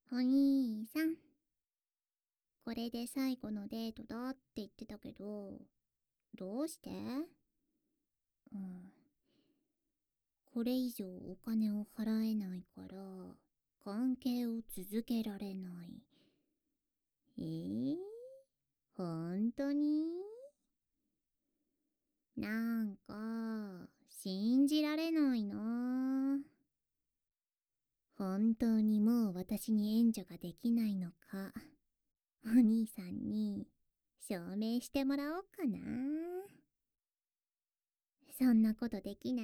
お兄さん、これで最後のデートだって言ってたけど、どうして？うん。これ以上お金を払えないから、関係を続けられない。本当に？なんか、信じられないな。本当にもう私に援助ができないのか、お兄さんに証明してもらおうかな。そんなことできない？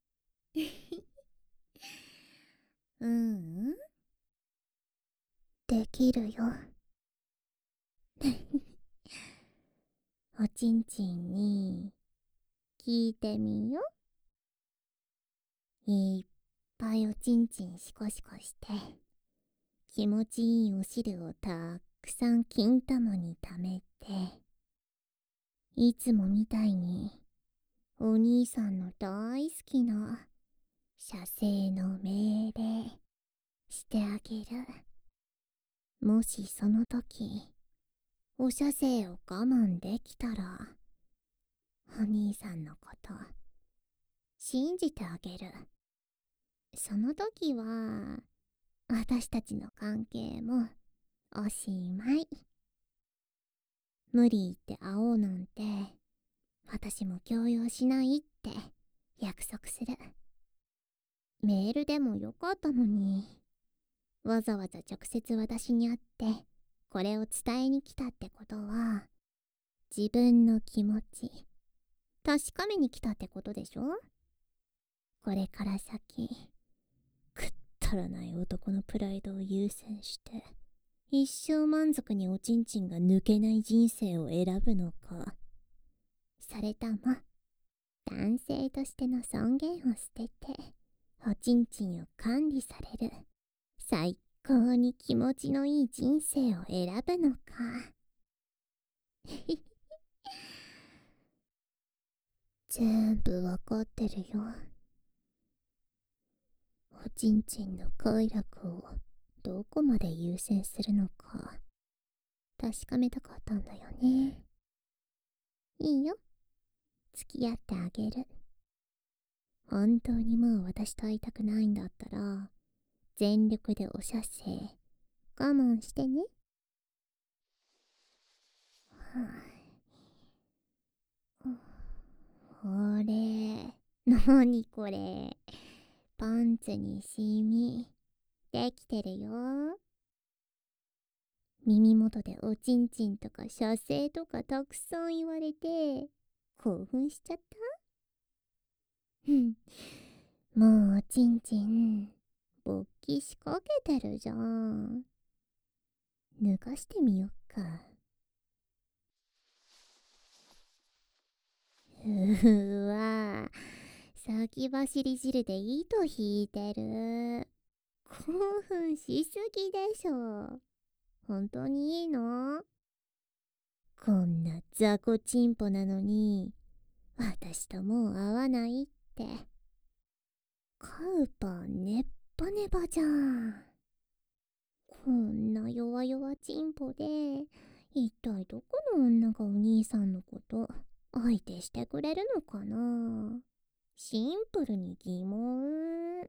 うん、できるよ。おちんちんに聞いてみよ。いっぱいおちんちんシコシコして、気持ちいいお汁をたくさん金玉に溜めて、いつもみたいにお兄さんの大好きな射精の命令してあげる。もしその時お射精を我慢できたら、お兄さんのこと信じてあげる。その時は私たちの関係もおしまい。無理言って会おうなんて私も強要しないって約束する。メールでもよかったのに、わざわざ直接私に会ってこれを伝えに来たってことは、自分の気持ち確かめに来たってことでしょ？これから先、くったらない男のプライドを優先して一生満足におちんちんが抜けない人生を選ぶのか、それとも男性としての尊厳を捨てておちんちんを管理される最高に気持ちのいい人生を選ぶのか。全部わかってるよ。おちんちんの快楽をどこまで優先するのか確かめたかったんだよね。いいよ、付き合ってあげる。本当にもう私と会いたくないんだったら、全力でお射精我慢してね。これ、なにこれ。パンツにシミできてるよ。耳元でおちんちんとか射精とかたくさん言われて興奮しちゃった。もうおちんちん勃起しかけてるじゃん。脱がしてみよっか。わ、先走り汁で糸引いてる。興奮しすぎでしょ。本当にいいの？こんな雑魚チンポなのに私ともう会わないって。カウパーネッバネバじゃん。こんな弱々チンポで一体どこの女がお兄さんのこと相手してくれるのかな。シンプルに疑問。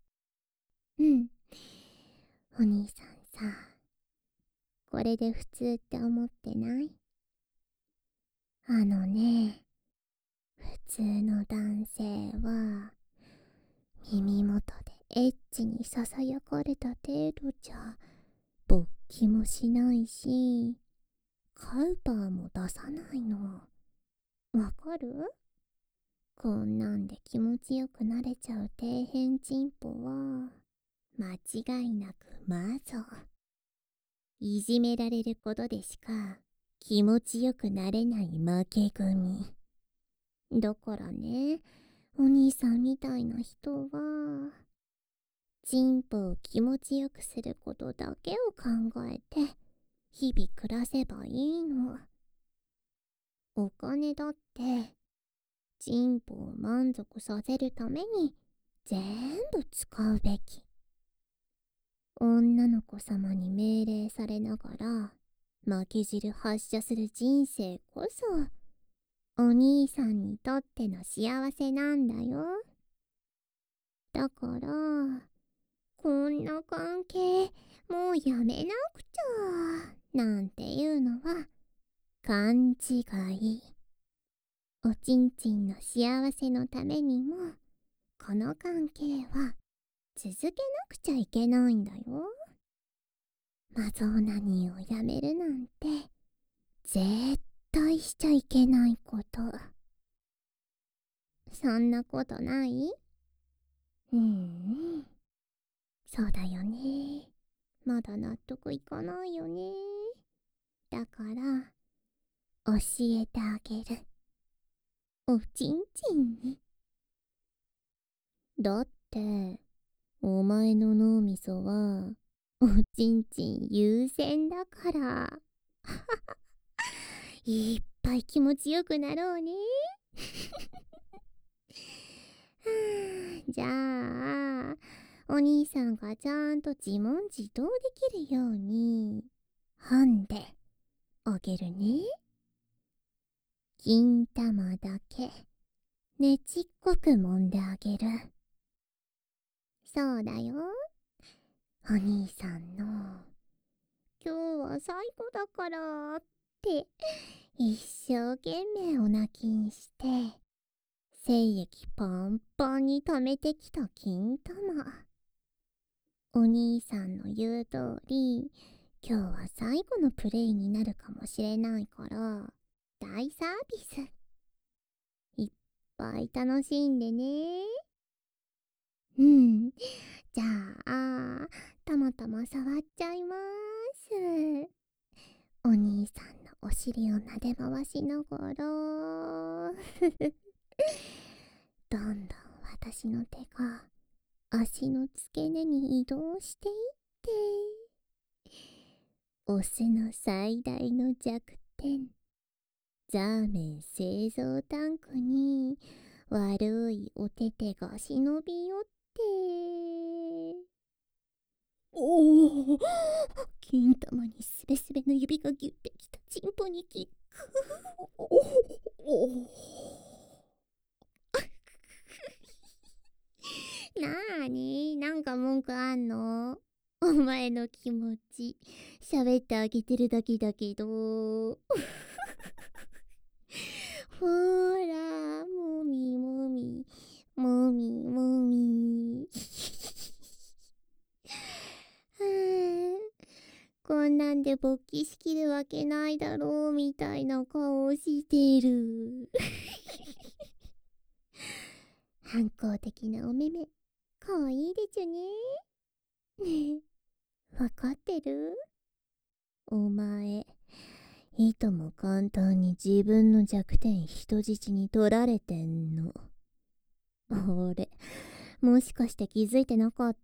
お兄さんさ、これで普通って思ってない？あのね、普通の男性は耳元でエッチにささやかれた程度じゃ勃起もしないし、カウパーも出さないの。わかる？こんなんで気持ちよくなれちゃう底辺チンポは間違いなくマゾ。いじめられることでしか気持ちよくなれない負け組。だからね、お兄さんみたいな人はチンポを気持ちよくすることだけを考えて日々暮らせばいいの。お金だってチンポを満足させるために全部使うべき。 女の子様に命令されながら負け汁発射する人生こそお兄さんにとっての幸せなんだよ。だからこんな関係もうやめなくちゃなんていうのは勘違い。おちんちんの幸せのためにもこの関係は続けなくちゃいけないんだよ。マゾーナニーをやめるなんて絶対しちゃいけないこと。そんなことない？そうだよね。まだ納得いかないよね。だから教えてあげる。おちんちんに。だってお前の脳みそはおちんちん優先だから。いっぱい気持ちよくなろうね。じゃあお兄さんがちゃんと自問自答できるようにハンであげるね。金玉だけねちっこく揉んであげる。そうだよ、お兄さんの今日は最後だからって一生懸命お泣きにして精液パンパンに溜めてきた金玉。お兄さんの言う通り今日は最後のプレイになるかもしれないから大サービスいっぱい楽しんでね。じゃあたまたま触っちゃいます。お兄さんのお尻を撫で回しながらどんどん私の手が足の付け根に移動していってオスの最大の弱点ザーメン製造タンクに悪いお手手が忍び寄っておお、金玉にすべすべの指がギュってきたチンポにキック。おおなーに、なんか文句あんの？お前の気持ち喋ってあげてるだけだけどほらもみもみもみもみこんなんで勃起しきるわけないだろうみたいな顔してる反抗的なお目目かわいいでちゅね。ねえわかってる？お前いとも簡単に自分の弱点人質に取られてんの。俺もしかして気づいてなかった？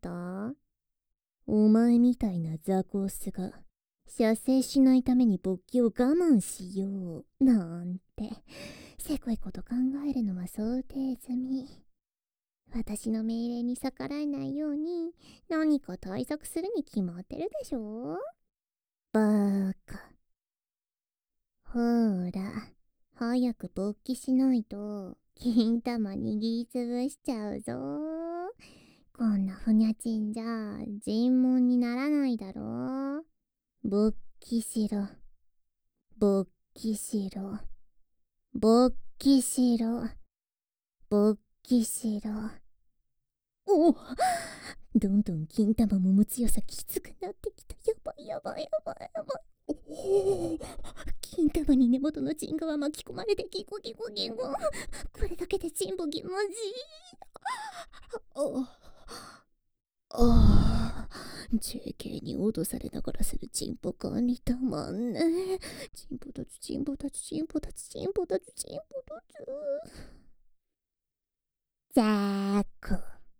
お前みたいなザコオスが射精しないために勃起を我慢しようなんてせこいこと考えるのは想定済み。私の命令に逆らえないように何か対策するに決まってるでしょ。バーカ。ほーら早く勃起しないと金玉握りつぶしちゃうぞ。こんなふにゃちんじゃ尋問にならないだろ。勃起しろ勃起しろ勃起しろ勃起しろ。おお、どんどん金玉もむ強さきつくなってきた。やばいやばいやばいやばい。おお、金玉に根元のチンコが巻き込まれてギコギコギコ。これだけでチンポ気持ちいい。ああ、JK に脅されながらするチンポ感にたまんね。チンポたちチンポたちチンポたちチンポたちチンポたち。ザーコ。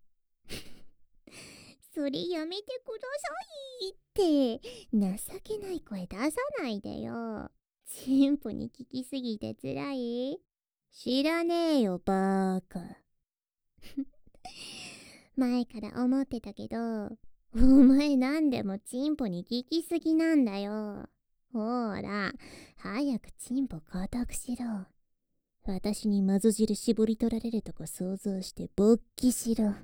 それやめてくださいって情けない声出さないでよ。チンポに聞きすぎてつらい？知らねえよバーカ前から思ってたけどお前なんでもチンポに聞きすぎなんだよ。ほら、早くチンポ固くしろ。私にマゾ汁絞り取られるとこ想像して勃起しろ。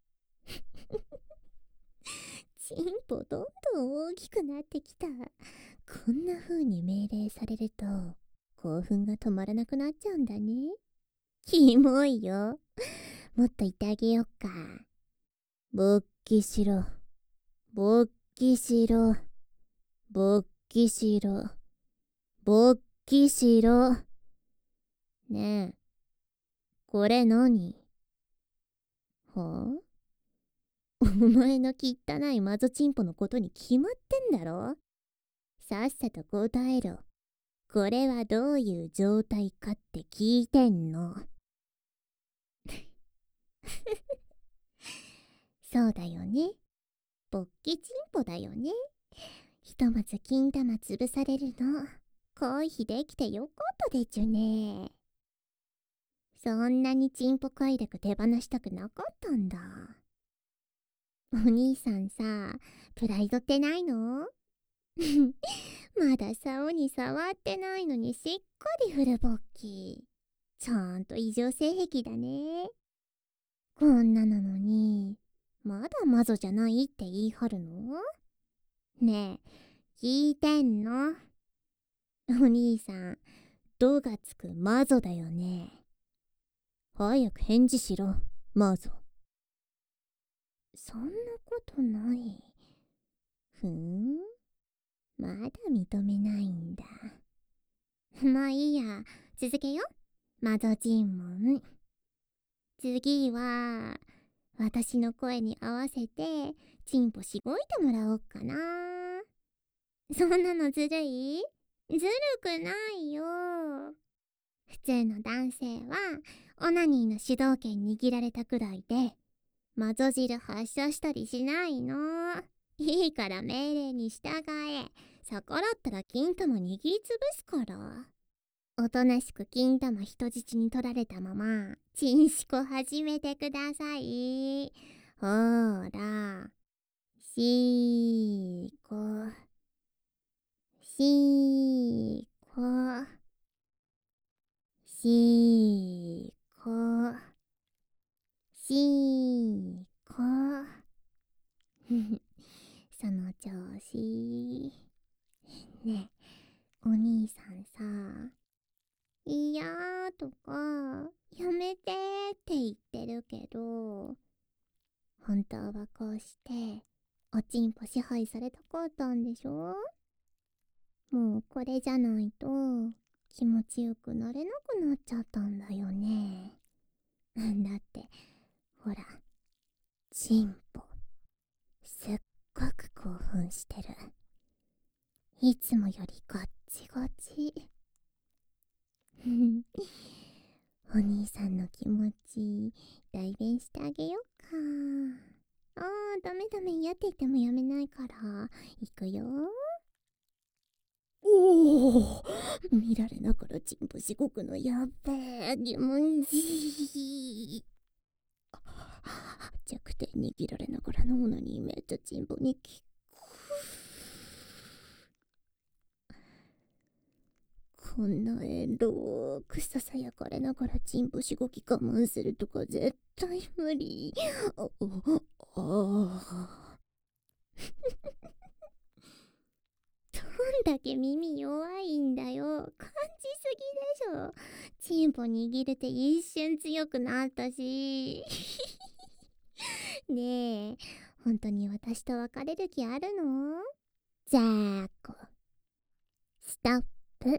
チンポどんどん大きくなってきた。こんな風に命令されると興奮が止まらなくなっちゃうんだね。キモいよ。もっと言ってあげよっか。勃起しろ。勃起しろ。勃起しろ。勃起しろ。ねえ、これ何？はあ？お前の汚いマゾチンポのことに決まってんだろ。さっさと答えろ。これはどういう状態かって聞いてんの。そうだよね。勃起チンポだよね。ひとまず金玉潰されるの。回避できてよかったでちゅね。そんなにチンポ快楽手放したくなかったんだ。お兄さんさ、プライドってないの？まだ竿に触ってないのにしっかりフル勃起。ちゃんと異常性癖だね。こんななのに、まだマゾじゃないって言い張るの？ねえ、聞いてんの？お兄さん、ドがつくマゾだよね。早く返事しろ、マゾ。そんなことない。ふん？まだ認めないんだ。まあいいや、続けよ。マゾ尋問。次は、私の声に合わせて、チンポしごいてもらおっかな。そんなのずるい？ずるくないよ。普通の男性は、オナニーの主導権握られたくらいで、マゾ汁発射したりしないの。いいから命令に従え。逆らったら金玉握りつぶすから。おとなしく金玉人質に取られたまま、チンシコ始めてください。ほーら。しーこ。しーこ。しーこ。しーこ。その調子。ねえ、お兄さんさ、いやーとか、やめてーって言ってるけど、本当はこうして、おちんぽ支配されたかったんでしょ？もうこれじゃないと、気持ちよくなれなくなっちゃったんだよね。だって、ほら、ちんぽ、すっごく興奮してる。いつもよりガッチガチ。お兄さんの気持ち、代弁してあげようか。ダメダメ、嫌って言ってもやめないから。いくよ。おお、見られながらチンポしごくのやっべえ、気持ちいい。弱点握られながらのオナニーめっちゃチンポに効く。こんなエロくささやかれながらチンポしごき我慢するとか絶対無理。ああ。どんだけ耳弱いんだよ。感じすぎでしょ。チンポ握れて一瞬強くなったし。ねえ、本当に私と別れる気あるの？じゃあストップ。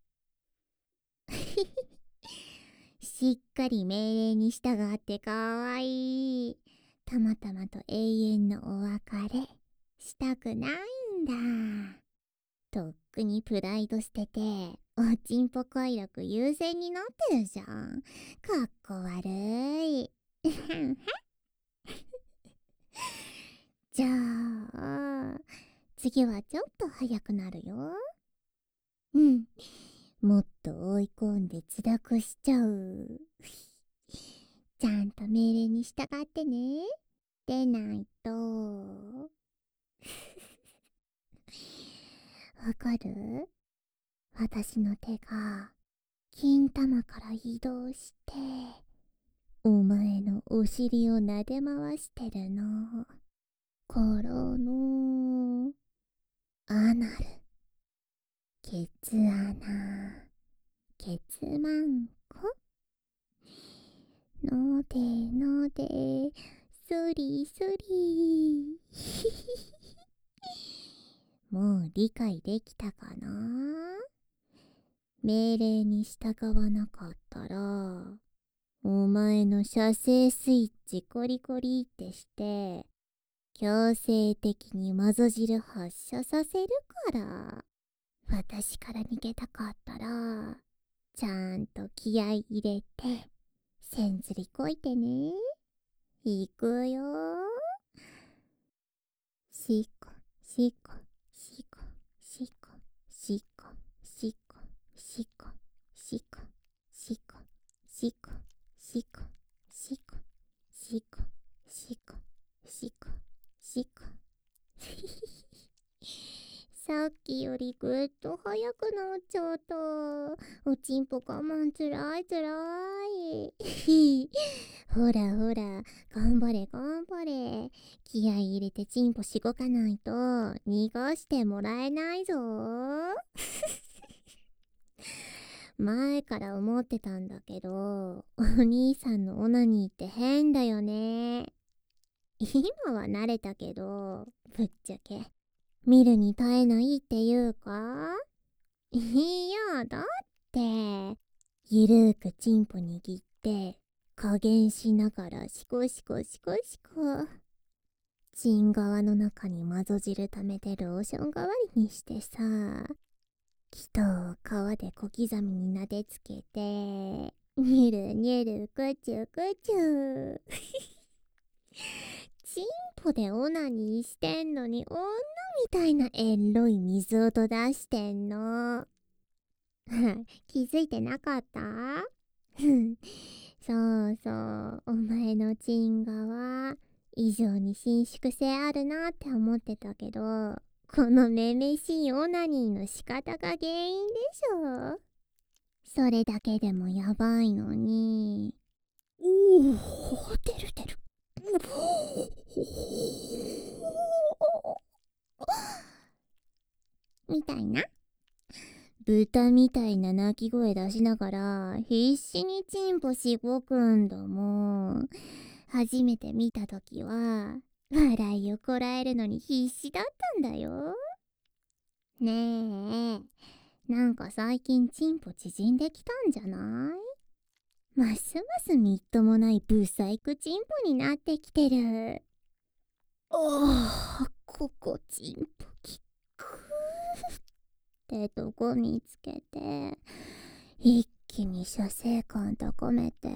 しっかり命令に従ってかわいい。たまたまと永遠のお別れしたくないんだ。とっくにプライド捨てて、おちんぽ快楽優先になってるじゃん。かっこ悪い。じゃあ、次はちょっと早くなるよ。うん。もっと追い込んでつだくしちゃう。ちゃんと命令に従ってね。でないと。 わかる？私の手が金玉から移動してお前のお尻を撫で回してるの。からのアナル、ケツ穴、ケツマンコ、のでので、スリスリ。もう理解できたかな？命令に従わなかったら、お前の射精スイッチコリコリってして、強制的にマゾ汁発射させるから。私から逃げたかったら、ちゃんと気合い入れて、せんずりこいてね。いくよ。しこ、しこ、しこ、しこ、しこ、しこ、しこ、しこ、しこ、しこ、しこ、しこ、しこ、しこ、しこ、しこ。さっきよりぐっと早くなっちゃった。おちんぽ我慢つらいつらい。ほらほら、頑張れ頑張れ。気合い入れてちんぽしごかないと逃がしてもらえないぞ。前から思ってたんだけど、お兄さんのオナニーって変だよね。今は慣れたけど、ぶっちゃけ見るに耐えないっていうか？いや、だって、ゆるーくチンポ握って、加減しながらシコシコシコシコ。チン側の中にマゾ汁溜めてローション代わりにしてさ、木と皮で小刻みに撫でつけて、にゅるにゅるくちゅくちゅ。チンポでオナニーしてんのに女みたいなエロい水音出してんの。気づいてなかった？そうそう、お前のチンガは異常に伸縮性あるなって思ってたけど、このめめしいオナニーの仕方が原因でしょ。それだけでもやばいのに。おお、出る出る。みたいな。豚みたいな鳴き声出しながら必死にチンポしごくんだもん。初めて見たときは笑いをこらえるのに必死だったんだよ。ねえ、なんか最近チンポ縮んできたんじゃない？ますますみっともないブサイクチンポになってきてる。ああ、ここチンポきくってとこ見つけて、一気に射精感高めて、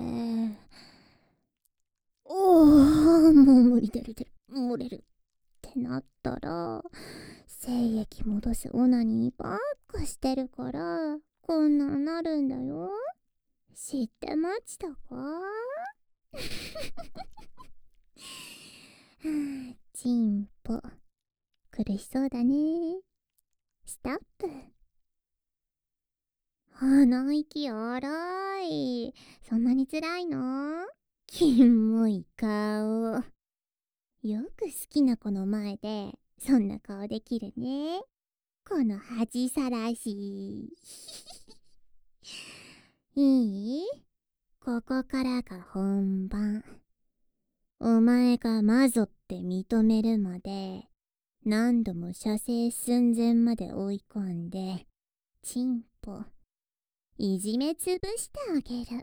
おお、もう無理、出る出る、漏れるってなったら、精液戻すオナニーばっかしてるから、こんなんなるんだよ。知ってましたか？チンポ、苦しそうだね。ストップ。鼻息荒い。そんなに辛いの？キモい顔。よく好きな子の前でそんな顔できるね。この恥さらし。いい？ここからが本番。お前がマゾって認めるまで何度も射精寸前まで追い込んで、チンポいじめつぶしてあげる。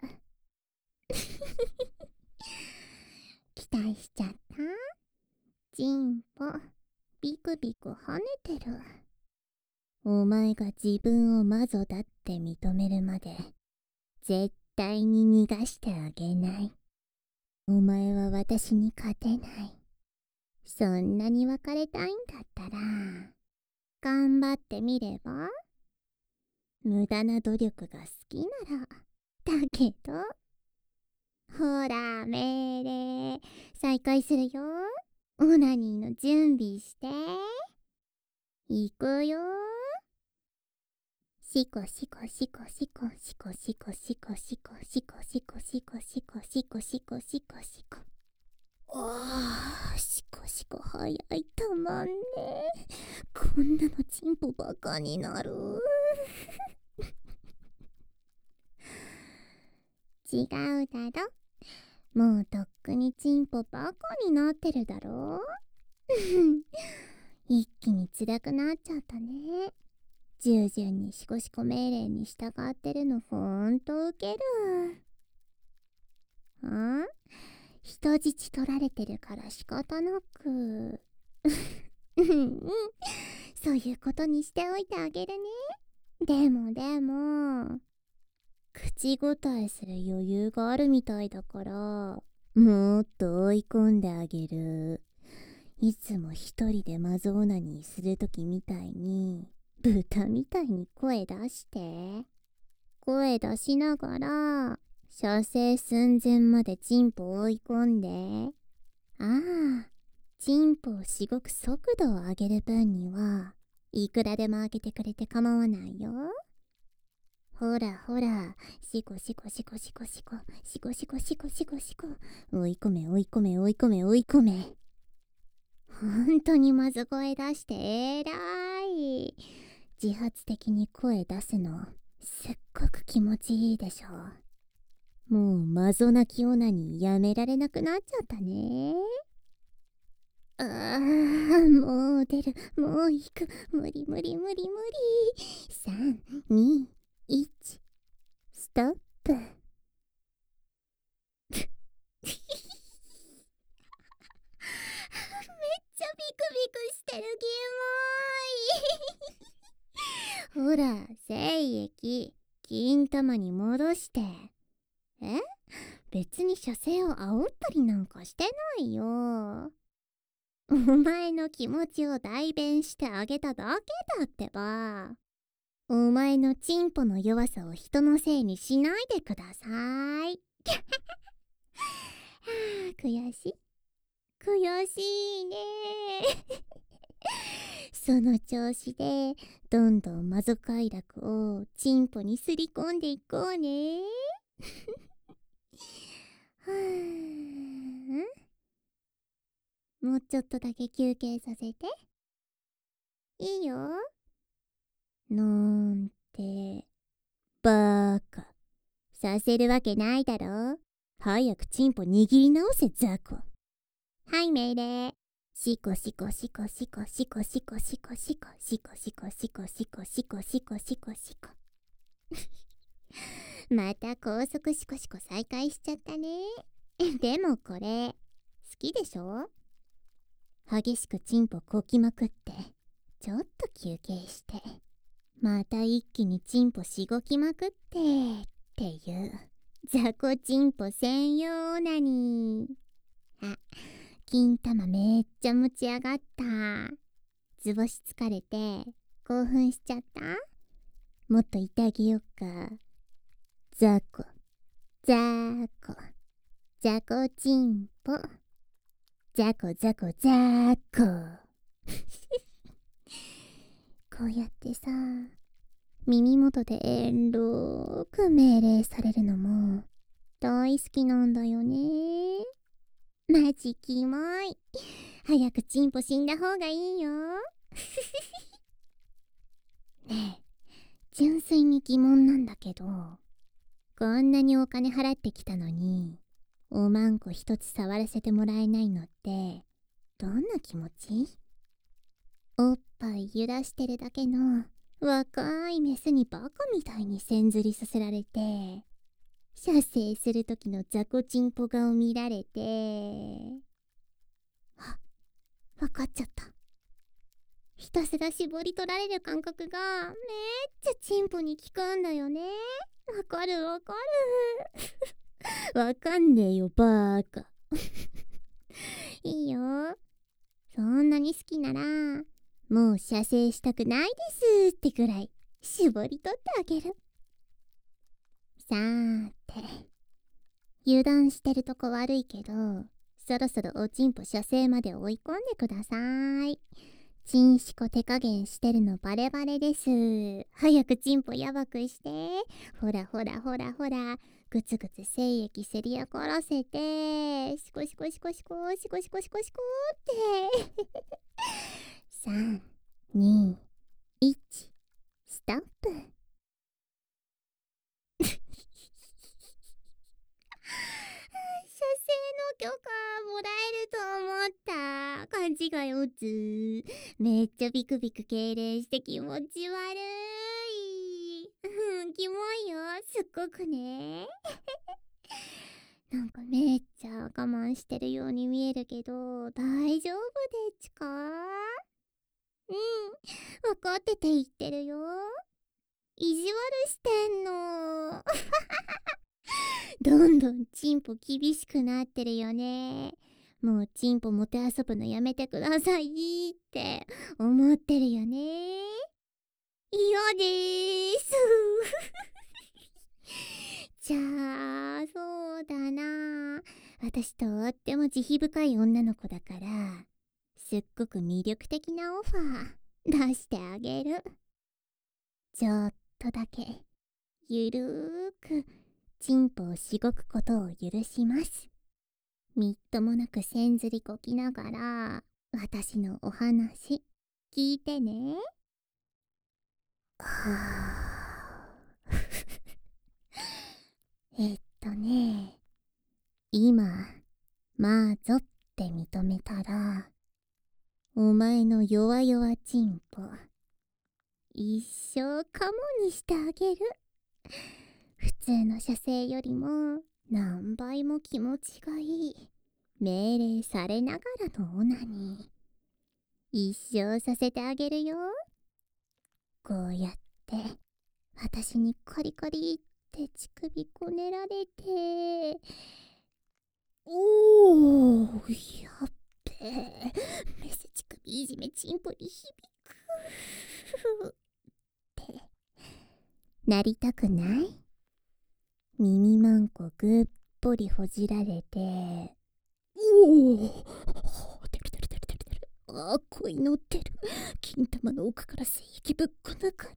期待しちゃった？チンポビクビク跳ねてる。お前が自分をマゾだって認めるまで絶対に逃がしてあげない。お前は私に勝てない。そんなに別れたいんだったら頑張ってみれば？無駄な努力が好きなら。だけど、ほら命令再開するよ。 オナニーの準備して。いくよ。シコシコシコシコシコシコシコシコシコシコシコシコシコシコシコシコ。シコシコ早い、たまんね。こんなのチンポバカになる。違うだろ。もうとっくにチンポバカになってるだろ。一気に辛くなっちゃったね。従順にシコシコ命令に従ってるのほんとウケる。人質取られてるから仕方なく。そういうことにしておいてあげるね。でも、口答えする余裕があるみたいだから、もっと追い込んであげる。いつも一人でマゾオナニーするときみたいに、豚みたいに声出して。声出しながら、射精寸前までチンポ追い込んで。チンポをしごく速度を上げる分には、いくらでも上げてくれて構わないよ。ほらほら、シコシコシコシコシコ、シコシコシコシコシコ、追い込め追い込め追い込め追い込め。ほんとにまず声出してえらい。自発的に声出すの、すっごく気持ちいいでしょ。もうマゾ泣きオナニーやめられなくなっちゃったね。もう出る、もう行く、無理。3、2、1、ストップ。めっちゃビクビクしてる、キモい。ほら、精液、金玉に戻して。別に射精を煽ったりなんかしてないよ。お前の気持ちを代弁してあげただけだってば。お前のチンポの弱さを人のせいにしないでください。悔しいね。その調子でどんどんマゾ快楽をチンポにすり込んでいこうね。もうちょっとだけ休憩させて。いいよ。なんて、バーカ。させるわけないだろ。早くチンポ握り直せ、ザコ。はい、命令。シコシコシコシコシコシコシコシコシコシコシコシコシコシコシコシコ。また高速シコシコ再開しちゃったね。でもこれ、好きでしょ？激しくチンポこきまくって、ちょっと休憩して、また一気にチンポしごきまくって、っていう、ザコチンポ専用オナニー。金玉めっちゃ持ち上がった。図星疲れて、興奮しちゃった？もっといてあげよっか。ザコチンポ。ザコ。こうやってさ、耳元で遠慮く命令されるのも大好きなんだよね。マジキモい。早くチンポ死んだ方がいいよ。ねえ、純粋に疑問なんだけど、こんなにお金払ってきたのに、おまんこ一つ触らせてもらえないのって、どんな気持ち？おっぱい揺らしてるだけの若いメスにバカみたいにせんずりさせられて、射精する時のザコチンポ顔見られて、わかっちゃった。ひたすら絞り取られる感覚がめっちゃチンポに効くんだよね。わかる。わかんねえよ、バーカ。いいよ。そんなに好きなら、もう射精したくないですってくらい絞り取ってあげる。さーて、油断してるとこ悪いけど、 そろそろおちんぽ射精まで追い込んでください。チンシコ手加減してるのバレバレです。早くチンポやばくして。ほらほらほらほら。ぐつぐつ精液せり上がらせて。シコシコシコシコシコシコシコシコって。3、2、1、ストップ。射精の許可もらえると思った。勘違いおつ。めっちゃビクビク痙攣して気持ち悪い。キモいよ。すっごくね。なんかめっちゃ我慢してるように見えるけど、大丈夫でちか？分かってて言ってるよ。意地悪してんの。どんどんチンポ厳しくなってるよね。もうチンポもてあそぶのやめてくださいって思ってるよね。嫌でーす。じゃあ、そうだな。私とっても慈悲深い女の子だから、すっごく魅力的なオファー出してあげる。ちょっとだけ、ゆるーく、チンポをしごくことを許します。みっともなくせんずりこきながら、私のお話、聞いてね。今、まあぞって認めたら、お前の弱々チンポ、一生カモにしてあげる。普通の射精よりも何倍も気持ちがいい。命令されながらのオナニー。一生させてあげるよ。こうやって、私にカリカリって乳首こねられて。おー、やっべえ。メス乳首いじめチンポに響く。って、なりたくない？耳まんこぐっぽりほじられて。おお、出る出る出る出る出る。あー、恋のってる。金玉の奥から精液ぶっこ抜かれる。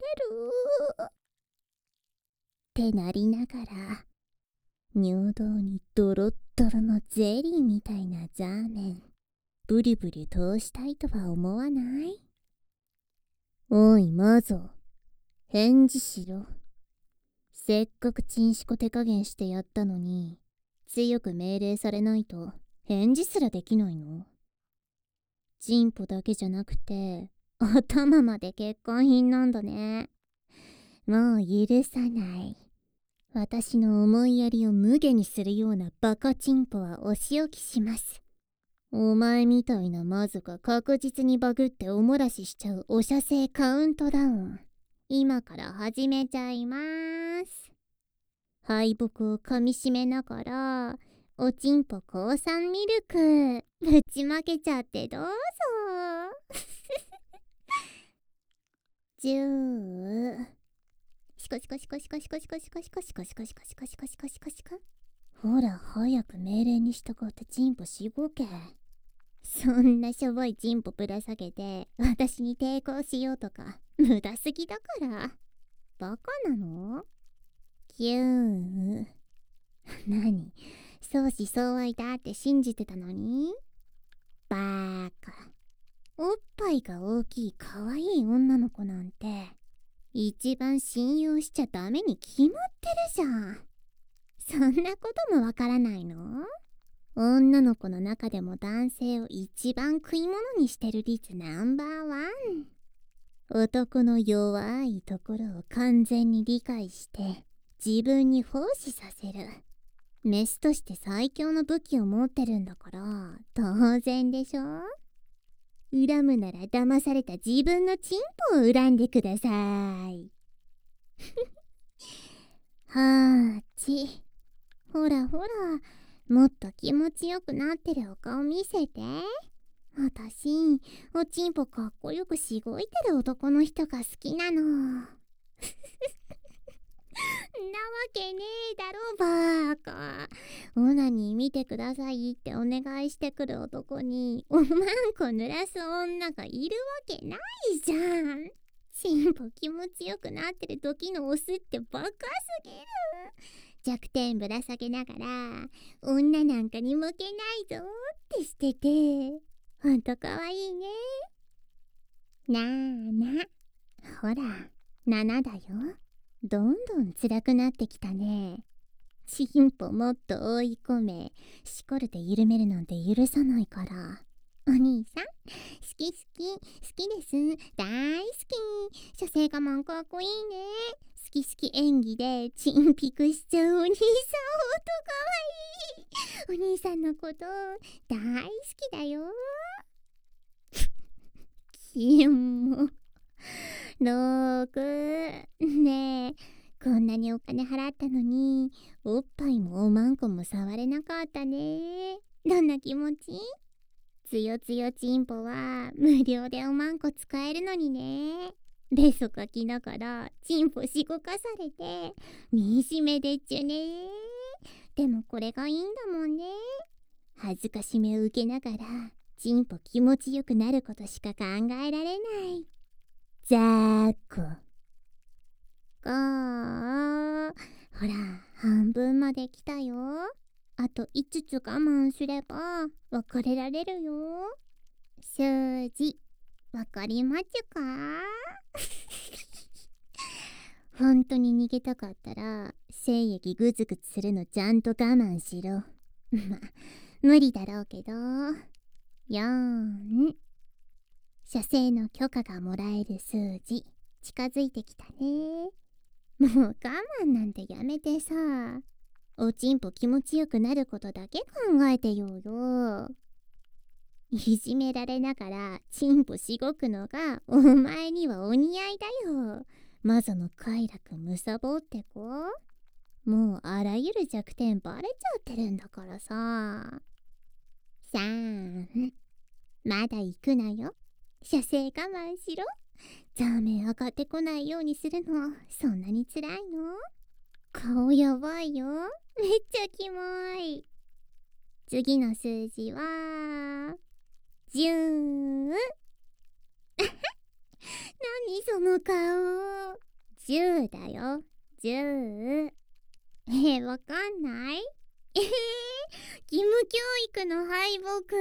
ってなりながら、尿道にドロッドロのゼリーみたいなザーメン、ブリブリ通したいとは思わない？おいマゾ、返事しろ。せっかくチンシコ手加減してやったのに、強く命令されないと返事すらできないの？チンポだけじゃなくて、頭まで欠陥品なんだね。もう許さない。私の思いやりを無下にするようなバカチンポはお仕置きします。お前みたいなマズが確実にバグっておもらししちゃうお射精カウントダウン。今から始めちゃいます。敗北をかみしめながら、おちんぽ降参ミルク、ぶちまけちゃってどうぞ。10。シコシコシコシコシコシコシコシコシコシコシコシコシコシコシコシコ。ほら早く命令に従ってチンポしごけ。そんなしょぼいチンポぶら下げて私に抵抗しようとか無駄すぎだから。バカなの？キュー。何？相思相愛だって信じてたのに？バーカ。おっぱいが大きい可愛い女の子なんて一番信用しちゃダメに決まってるじゃん。そんなこともわからないの？女の子の中でも男性を一番食い物にしてる率ナンバーワン。男の弱いところを完全に理解して自分に奉仕させる。メスとして最強の武器を持ってるんだから当然でしょ。恨むなら騙された自分のチンポを恨んでください。はーち。ほらほら、もっと気持ちよくなってるお顔見せて。私、おちんぽかっこよくしごいてる男の人が好きなの。 なわけねえだろバーカ。オナニー見てくださいってお願いしてくる男におまんこ濡らす女がいるわけないじゃん。チンポ気持ちよくなってる時のオスってバカすぎる。弱点ぶら下げながら女なんかに向けないぞってしてて、ほんとかわいいね。なあな、ほら7だよ。どんどん辛くなってきたね。チンポもっと追い込め、しこるで緩めるなんて許さないから。お兄さん、好き好き、好きです。大好き。女性我慢かっこいいね。好き好き演技でチンピクしちゃうお兄さん、ほんとかわいい。お兄さんのこと大好きだよ。キモ。6ねえ、こんなにお金払ったのにおっぱいもおまんこも触れなかったね。どんな気持ち？つよつよチンポは無料でおまんこ使えるのにね。ベソかきながらチンポしごかされてみしめでっちゅね。でもこれがいいんだもんね。恥ずかしめを受けながらチンポ気持ちよくなることしか考えられない。ざーっこ。ほら、半分まで来たよ。あと5つ我慢すれば別れられるよ。数字、わかりまちゅか？本当に逃げたかったら、精液グツグツするのちゃんと我慢しろ。ま、無理だろうけど。4。射精の許可がもらえる数字、近づいてきたね。もう我慢なんてやめてさ、おちんぽ気持ちよくなることだけ考えてようよ。いじめられながらチンポしごくのがお前にはお似合いだよ。マゾの快楽むさぼってこ。もうあらゆる弱点バレちゃってるんだからさ。3、まだ行くなよ。射精我慢しろ。ザーメン上がってこないようにするのそんなに辛いの？顔やばいよ。めっちゃキモい。次の数字は10。何その顔。10だよ。10。わかんない？義務教育の敗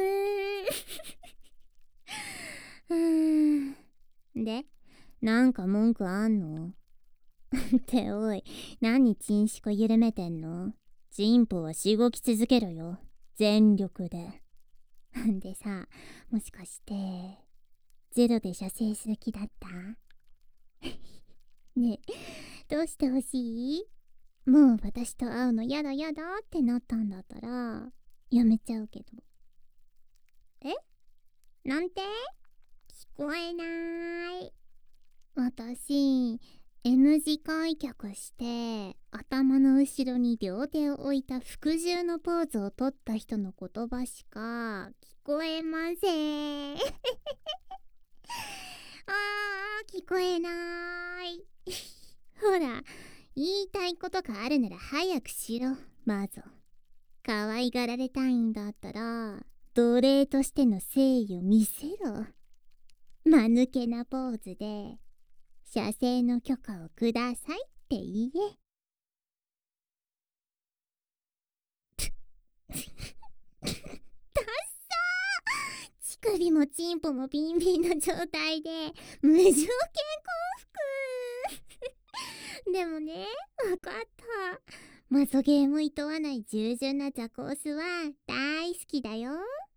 北。で、なんか文句あんの？っておい、何チンシコ緩めてんの？チンポはしごき続けろよ。全力で。でさ、もしかして、ゼロで射精する気だった？ねえ、どうしてほしい？もう私と会うのやだやだってなったんだったら、やめちゃうけど。え？なんて？聞こえない。私、M 字開脚して頭の後ろに両手を置いた服従のポーズをとった人の言葉しか聞こえません。聞こえない。ほら、言いたいことがあるなら早くしろ、まず。可愛がられたいんだったら奴隷としての誠意を見せろ。間抜けなポーズで射精の許可をくださいって言え。ダッサー。乳首もチンポもビンビンの状態で無条件降伏。でもね、わかった。マゾゲーも厭わない従順なザコースは大好きだよ。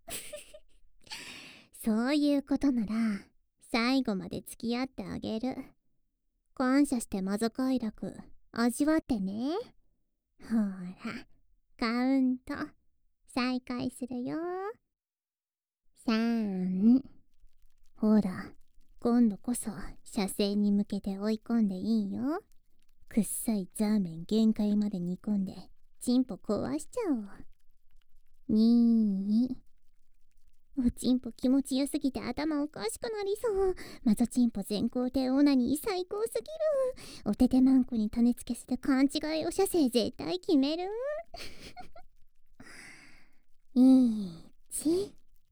そういうことなら最後まで付き合ってあげる。感謝してマゾ快楽味わってね。ほら、カウント再開するよ。3。ほら、今度こそ射精に向けて追い込んでいいよ。くっさいザーメン限界まで煮込んでチンポ壊しちゃおう。2。 おちんぽ気持ちよすぎて頭おかしくなりそう。マゾチンポ全校艇オナニー最高すぎる。おててまんこに種付けする勘違いお射精絶対決める。1。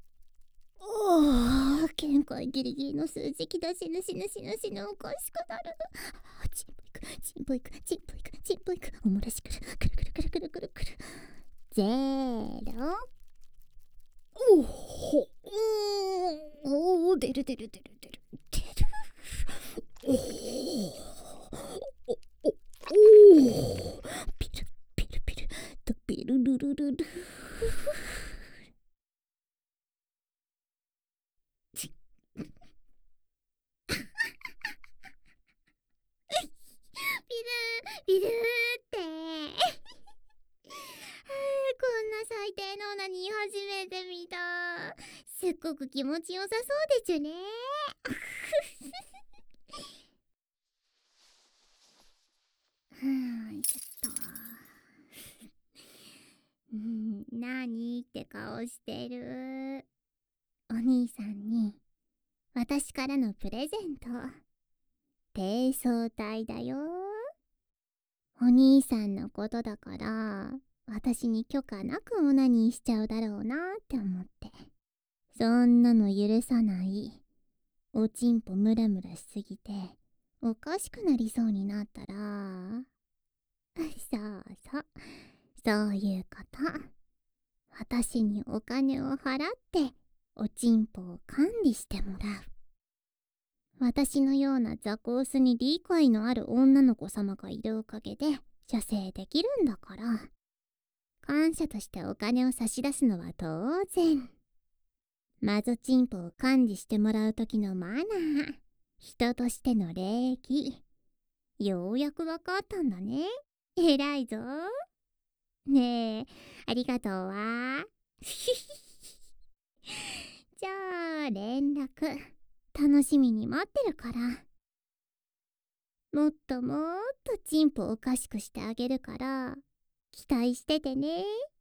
おー、限界ギリギリの数字きだ。死ぬ死ぬ死ぬ死ぬ、おかしくなる。チンポいくチンポいくチンポいくチンポいく、おもらしくるくるくるくるくるくるくる。0。おほおお、出る出る出る出る出る。おおおお、ピルピルピルとピルルルルル。ビルーってこんな最低のオナニー初めて見た。すっごく気持ちよさそうでちゅね。ちょっとなにって顔してる。お兄さんに私からのプレゼント、低層体だよ。お兄さんのことだから私に許可なくオナニーしちゃうだろうなって思って。そんなの許さない。おちんぽムラムラしすぎておかしくなりそうになったらそうそう、そういうこと。私にお金を払っておちんぽを管理してもらう。私のようなザコースに理解のある女の子様がいるおかげで射精できるんだから、感謝としてお金を差し出すのは当然。マゾチンポを管理してもらう時のマナー、人としての礼儀、ようやくわかったんだね。偉いぞ。ねえ、ありがとうわ。じゃあ連絡楽しみに待ってるから。もっともっとチンポおかしくしてあげるから期待しててね。